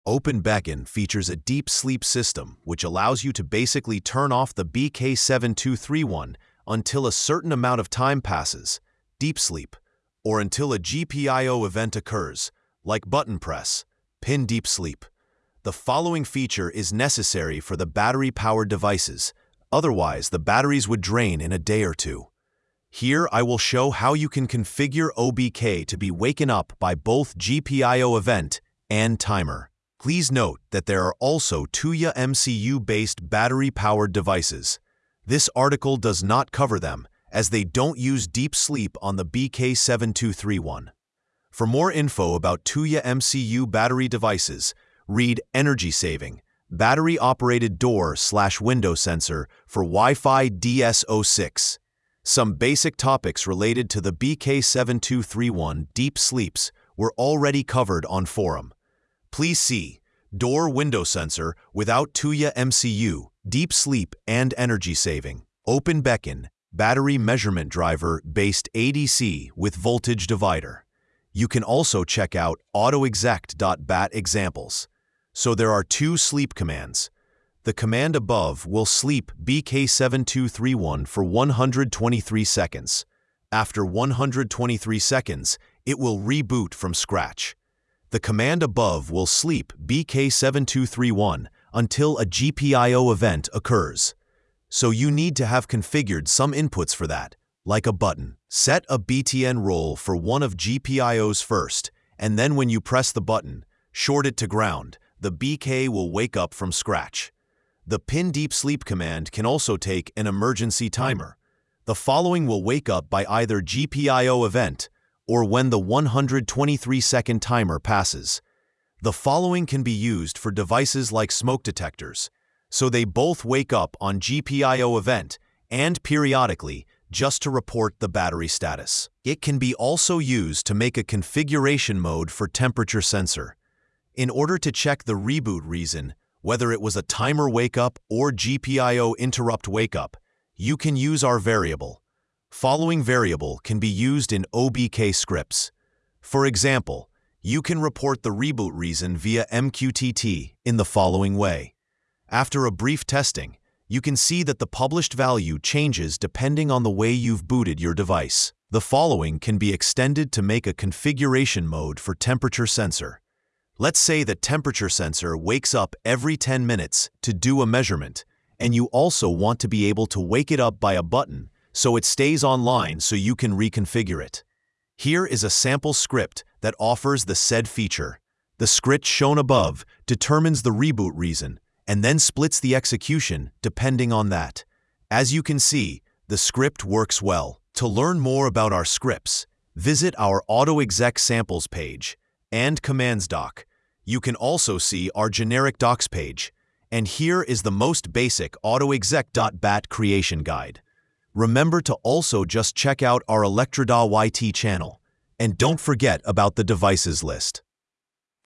OpenBeacon features a deep sleep system which allows you to basically turn off the BK7231 until a certain amount of time passes, deep sleep, or until a GPIO event occurs, like button press, pin deep sleep. The following feature is necessary for the battery-powered devices, otherwise the batteries would drain in a day or two. Here I will show how you can configure OBK to be waken up by both GPIO event and timer. Please note that there are also Tuya MCU-based battery-powered devices. This article does not cover them, as they don't use deep sleep on the BK7231. For more info about Tuya MCU battery devices, read Energy Saving, Battery-Operated Door/Window Sensor for Wi-Fi DS06. Some basic topics related to the BK7231 deep sleeps were already covered on forum. Please see Door Window Sensor without Tuya MCU, Deep Sleep and Energy Saving, OpenBeacon, Battery Measurement Driver based ADC with Voltage Divider. You can also check out autoexec.bat examples. So there are two sleep commands. The command above will sleep BK7231 for 123 seconds. After 123 seconds, it will reboot from scratch. The command above will sleep BK7231 until a GPIO event occurs. So you need to have configured some inputs for that, like a button. Set a BTN role for one of GPIOs first, and then when you press the button, short it to ground, the BK will wake up from scratch. The pin deep sleep command can also take an emergency timer. The following will wake up by either GPIO event or when the 123-second timer passes. The following can be used for devices like smoke detectors, so they both wake up on GPIO event and periodically just to report the battery status. It can be also used to make a configuration mode for temperature sensor. In order to check the reboot reason, whether it was a timer wake-up or GPIO interrupt wake-up, you can use our variable. Following variable can be used in OBK scripts. For example, you can report the reboot reason via MQTT in the following way. After a brief testing, you can see that the published value changes depending on the way you've booted your device. The following can be extended to make a configuration mode for temperature sensor. Let's say that temperature sensor wakes up every 10 minutes to do a measurement, and you also want to be able to wake it up by a button so it stays online so you can reconfigure it. Here is a sample script that offers the said feature. The script shown above determines the reboot reason and then splits the execution depending on that. As you can see, the script works well. To learn more about our scripts, visit our AutoExec samples page and commands doc. You can also see our generic docs page, and here is the most basic autoexec.bat creation guide. Remember to also just check out our Electroda YT channel, and don't forget about the devices list.